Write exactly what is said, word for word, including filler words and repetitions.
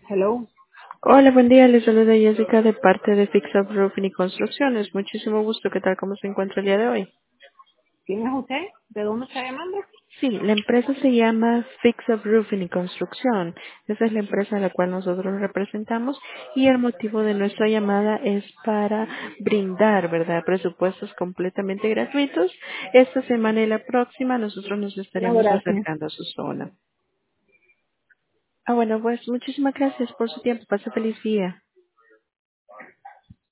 Hello. Hola, buen día. Les saluda Jessica de parte de Fix Up Roofing y Construcciones. Muchísimo gusto. ¿Qué tal? ¿Cómo se encuentra el día de hoy? ¿Quién es usted? ¿De dónde está llamando? Sí, la empresa se llama Fix Up Roofing y Construcción. Esa es la empresa a la cual nosotros representamos y el motivo de nuestra llamada es para brindar, ¿verdad? Presupuestos completamente gratuitos. Esta semana y la próxima nosotros nos No, estaremos gracias. acercando a su zona. Ah, bueno, pues muchísimas gracias por su tiempo. Pase feliz día.